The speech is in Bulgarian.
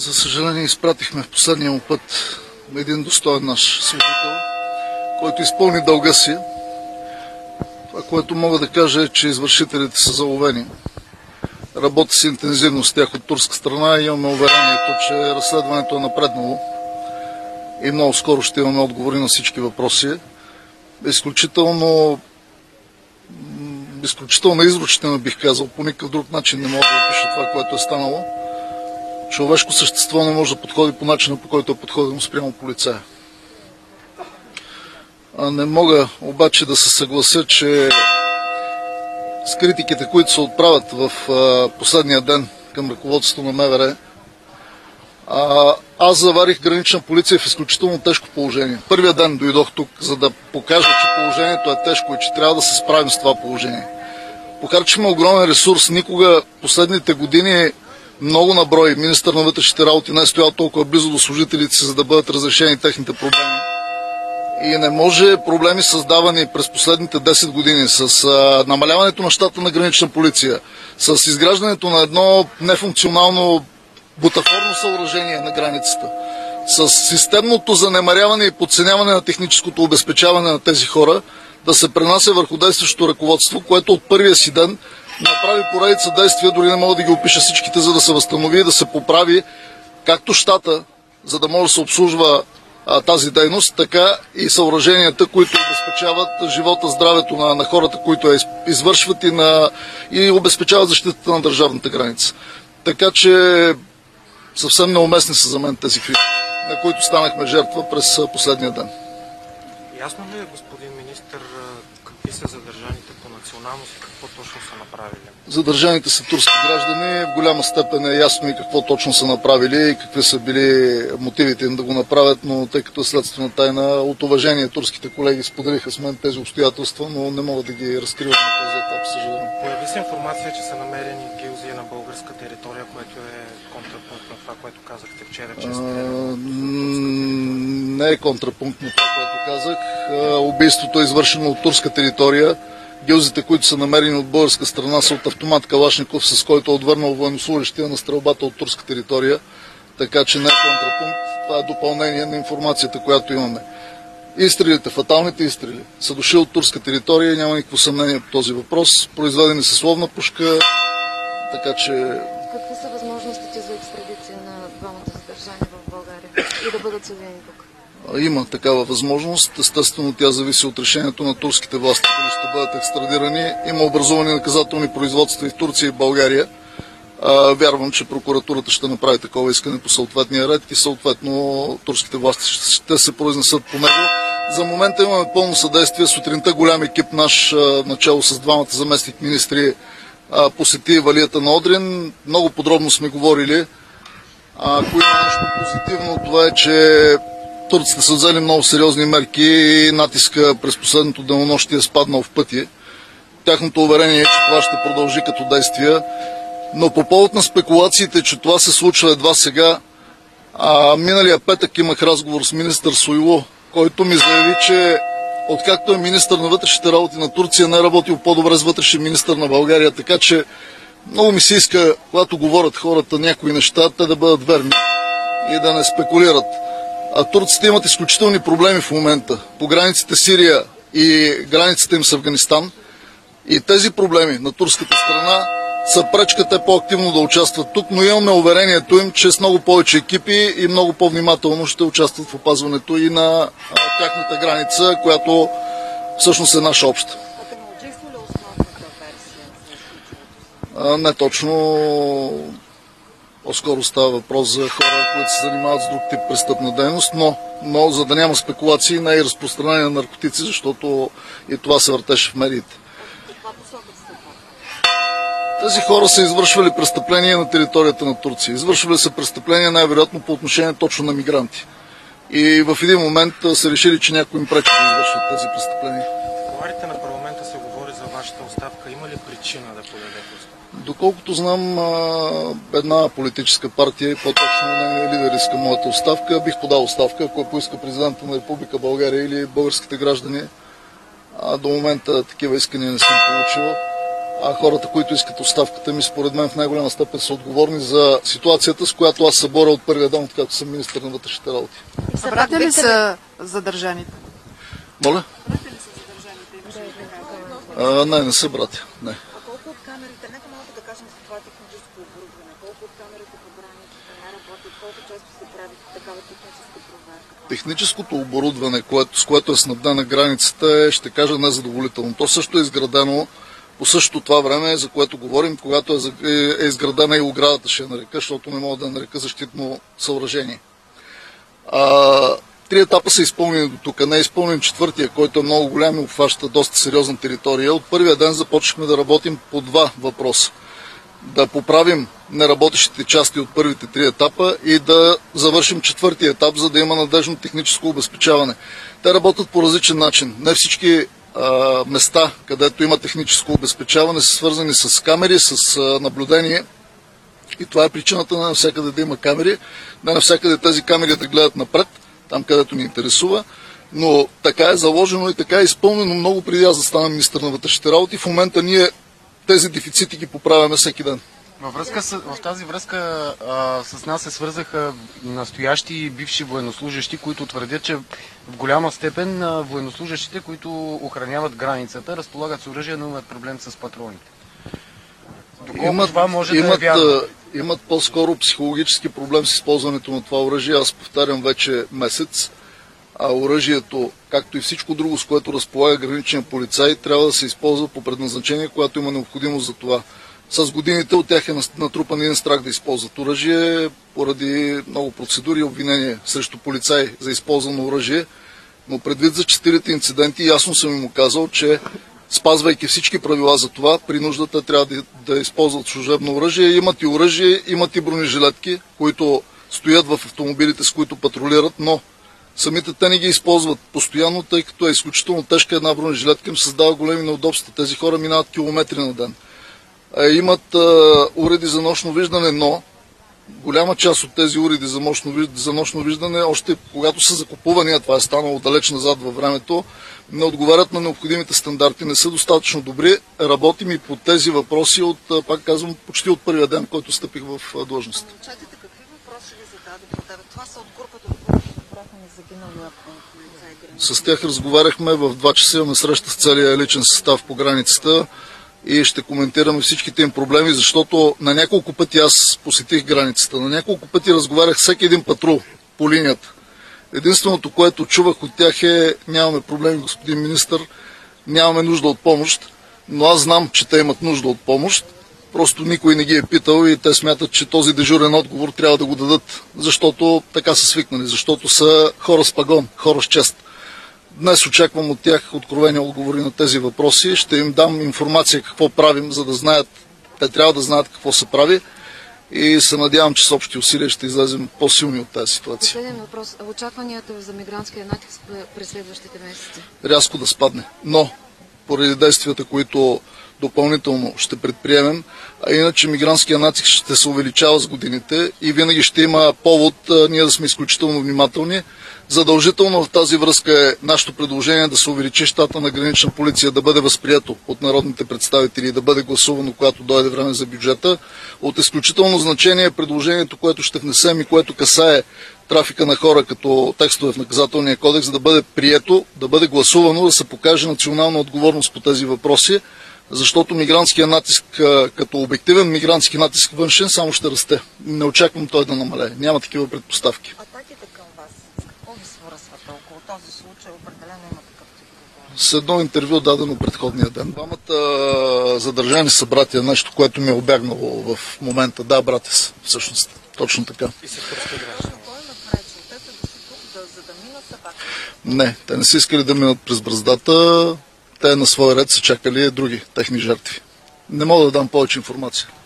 За съжаление, изпратихме в последния му път един достоен наш служител, който изпълни дълга си. Това, което мога да кажа, е, че извършителите са заловени. Работи се интензивно с тях от турска страна и имаме уверението, че разследването е напреднало и много скоро ще имаме отговори на всички въпроси. Изключително изручително бих казал, по никакъв друг начин не мога да опиша това, което е станало. Човешко същество не може да подходи по начина, по който е подходено спрямо полицая. Не мога обаче да се съглася, че с критиките, които се отправят в последния ден към ръководството на МВР, аз заварих гранична полиция в изключително тежко положение. Първия ден дойдох тук, за да покажа, че положението е тежко и че трябва да се справим с това положение. Похарчихме огромен ресурс. Никога последните години много наброй министър на вътрешните работи не е стоял толкова близо до служителите си, за да бъдат разрешени техните проблеми. И не може проблеми, създавани през последните 10 години с намаляването на щата на гранична полиция, с изграждането на едно нефункционално бутафорно съоръжение на границата, с системното занемаряване и подценяване на техническото обезпечаване на тези хора, да се пренася върху действащото ръководство, което от първия си ден направи поредица действия, дори не мога да ги опиша всичките, за да се възстанови и да се поправи както щата, за да може да се обслужва тази дейност, така и съоръженията, които обезпечават живота, здравето на хората, които я извършват и обезпечават защитата на държавната граница. Така че съвсем неуместни са за мен тези критики, на които станахме жертва през последния ден. Ясно ли е, господин министър, какви са задържаните по националност и какво точно са направили? Задържаните са турски граждани. В голяма степен е ясно и какво точно са направили и какви са били мотивите им да го направят, но тъй като е следствена тайна, от уважение турските колеги споделиха с мен тези обстоятелства, но не мога да ги разкривам на този етап, съжалявам. Появи се информация, че са намерени гилзи на българска територия, което е контрапункт на това, което казахте вчера, че не е контрапункт на това, което казах. Убийството е извършено от турска територия. Гилзите, които са намерени от българска страна, са от автомат Калашников, с който е отвърнал военнослужещия на стрелбата от турска територия. Така че не е контрапункт. Това е допълнение на информацията, която имаме. Изстрелите, фаталните изстрели, са дошли от турска територия и няма никакво съмнение по този въпрос. Произведени са словна пушка, така че... Какви са възможностите за екстрадиция на двамата задържани в България и да бъдат съдени тук? Има такава възможност. Естествено, тя зависи от решението на турските власти, дали ще бъдат екстрадирани. Има образувани наказателни производства и в Турция, и в България. Вярвам, че прокуратурата ще направи такова искане по съответния ред и съответно турските власти ще се произнесат по него. За момента имаме пълно съдействие. Сутринта голям екип наш, начало с двамата заместник министри, посети валията на Одрин. Много подробно сме говорили. Ако има нещо позитивно, това е, че турците са взели много сериозни мерки и натиска през последното денонощие е спаднал в пъти. Тяхното уверение е, че това ще продължи като действия. Но по повод на спекулациите, че това се случва едва сега, миналия петък имах разговор с министър Сойлу, който ми заяви, че откакто е министър на вътрешните работи на Турция, не е работил по-добре с вътрешен министър на България, така че много ми се иска, когато говорят хората някои неща, те да бъдат верни и да не спекулират. Турците имат изключителни проблеми в момента по границите Сирия и границата им с Афганистан. И тези проблеми на турската страна са пречка те по-активно да участват тук, но имаме уверението им, че с много повече екипи и много по-внимателно ще участват в опазването и на тяхната граница, която всъщност е наша обща. Не точно. По-скоро става въпрос за хора, които се занимават с друг тип престъпна дейност, но за да няма спекулации, не и разпространение на наркотици, защото и това се въртеше в медиите. Тези хора са извършвали престъпления на територията на Турция. Извършвали са престъпления най-вероятно по отношение точно на мигранти. И в един момент са решили, че някой им пречи да извършват тези престъпления. В кулоарите на парламента се говори за вашата оставка. Има ли причина да подадете оставка? Доколкото знам, една политическа партия и по-точно нейният лидер иска моята оставка. Бих подал оставка, ако поиска президента на Република България или българските граждани. До момента такива искания не съм получил. А хората, които искат оставката ми, според мен в най-голяма степен са отговорни за ситуацията, с която аз се боря от първия ден, откакто съм министър на вътрешните работи. Събрате ли са задържаните? Моля? Не са братя. Не. А колко от камерите, нека малко да кажем за това техническо оборудване, колко от камерите по границата не работят, колко често се прави такава техническа проверка? Техническото оборудване, с което е снабдена границата, е, ще кажа, незадоволително. То също е изградено по същото това време, за което говорим, когато е изградена и оградата, ще я нарека, защото не мога да я нарека защитно съоръжение. 3 етапа са изпълнени до тук. Не е изпълнен 4-тия, който е много голям и обхваща доста сериозна територия. От първия ден започнахме да работим по 2 въпроса. Да поправим неработещите части от първите 3 етапа и да завършим 4-тия етап, за да има надежно техническо обезпечаване. Те работят по различен начин. Не всички места, където има техническо обезпечаване, са свързани с камери, с наблюдение. И това е причината на навсякъде да има камери. Не навсякъде тези камери да гледат напред, там където ни интересува. Но така е заложено и така е изпълнено много преди аз да стана министър на вътрешните работи. В момента ние тези дефицити ги поправяме всеки ден. В тази връзка с нас се свързаха настоящи и бивши военнослужащи, които твърдят, че в голяма степен военнослужащите, които охраняват границата, разполагат с оръжие, но имат проблем с патроните. Доколко това може да е вярно? Имат по-скоро психологически проблем с използването на това оръжие. Аз повтарям вече месец. А оръжието, както и всичко друго, с което разполага граничен полицай, трябва да се използва по предназначение, когато има необходимост за това. С годините от тях е натрупан един страх да използват оръжие, поради много процедури и обвинения срещу полицай за използвано оръжие. Но предвид за 4 инциденти, ясно съм им казал, че спазвайки всички правила за това, при нуждата трябва да използват служебно оръжие. Имат и оръжие, имат и бронежилетки, които стоят в автомобилите, с които патрулират, но самите те не ги използват постоянно, тъй като е изключително тежка една бронежилетка, им създава големи неудобства. Тези хора минават километри на ден. Имат уреди за нощно виждане, но голяма част от тези уреди за нощно виждане, още когато са закупувани, а това е станало далеч назад във времето, не отговарят на необходимите стандарти, не са достатъчно добри. Работим и по тези въпроси пак казвам, почти от първия ден, който стъпих в длъжност. Момчетите, какви въпроси ви зададоха? Това са от групата, от които бяха ни загинали полицаи. С тях разговаряхме в 2 часа, имаме среща с целия личен състав по границата и ще коментираме всичките им проблеми, защото на няколко пъти аз посетих границата, на няколко пъти разговарях всеки един патрул по линията. Единственото, което чувах от тях е: нямаме проблеми, господин министър, нямаме нужда от помощ, но аз знам, че те имат нужда от помощ. Просто никой не ги е питал и те смятат, че този дежурен отговор трябва да го дадат, защото така са свикнали, защото са хора с пагон, хора с чест. Днес очаквам от тях откровени отговори на тези въпроси. Ще им дам информация какво правим, за да знаят. Те трябва да знаят какво се прави и се надявам, че с общи усилия ще излезем по-силни от тази ситуация. Последен въпрос. Очакванията за мигрантския натиск през следващите месеци? Рязко да спадне, но поради действията, които допълнително ще предприемем, а иначе мигрантския натиск ще се увеличава с годините и винаги ще има повод ние да сме изключително внимателни. Задължително в тази връзка е нашето предложение да се увеличи щата на гранична полиция, да бъде възприето от народните представители и да бъде гласувано, когато дойде време за бюджета. От изключително значение е предложението, което ще внесем и което касае трафика на хора като текстове в наказателния кодекс, да бъде прието, да бъде гласувано, да се покаже национална отговорност по тези въпроси, защото мигрантския натиск, като обективен мигрантски натиск външен, само ще расте. Не очаквам той да намалее. Няма такива предпоставки. Атаките към вас, с какво ви свързват около този случай? Определено има такъв тип говорене. С едно интервю, дадено предходния ден. Двамата задържани са братя, нещо, което ми е обягнало в момента. Да, братя са, всъщност. Точно така. И се турски граждани. Кой напречил? Те са дошли тук, за да минат все пак? Не, те не са искали да минат през браздата. Те на свой ред са чакали други техни жертви. Не мога да дам повече информация.